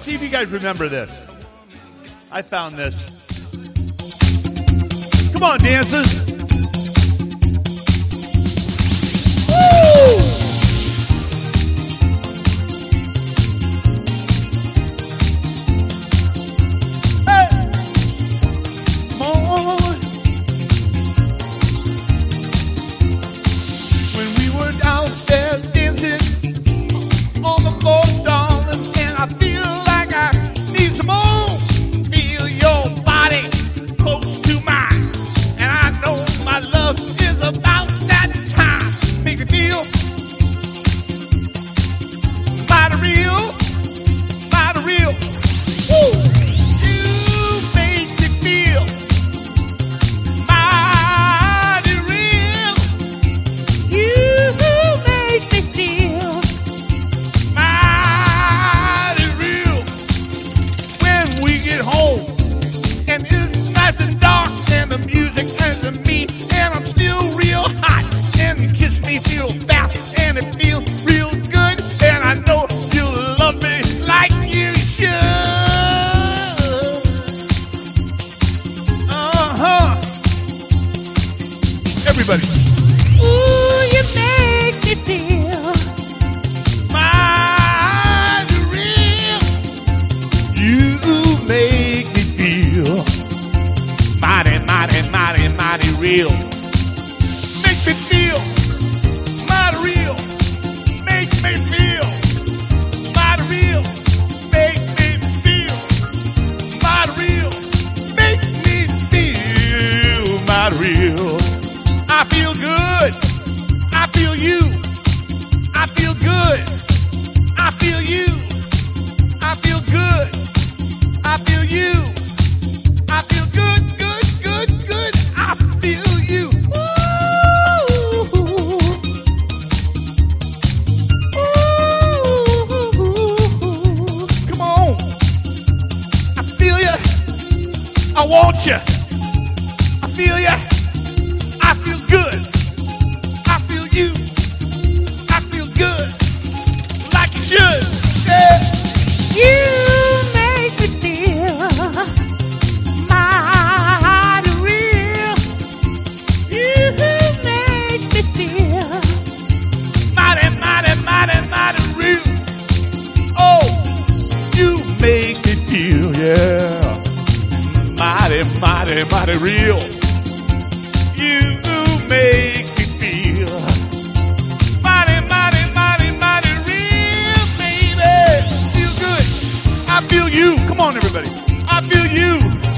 See if you guys remember this. I found this. Come on, dancers. Woo! Everybody. Ooh, you make me feel mighty real. You make me feel mighty, mighty, mighty, mighty real. Make me feel mighty real. Make me feel mighty real. Make me feel mighty real. Make me feel mighty real. I feel good. I feel you. I feel good. I feel you. I feel good. I feel you. I feel good, good, good, good. I feel you. Ooh. Ooh. Come on. I feel you. I want you. I feel you. I feel good. I feel you. I feel good. Like you should. Yeah. you make me feel mighty real. You make me feel Mighty, mighty, mighty, mighty real. Oh, you make me feel, yeah. Mighty, mighty, mighty real. You make me feel mighty, mighty, mighty, mighty real, baby. Feel good. I feel you. Come on, everybody. I feel you.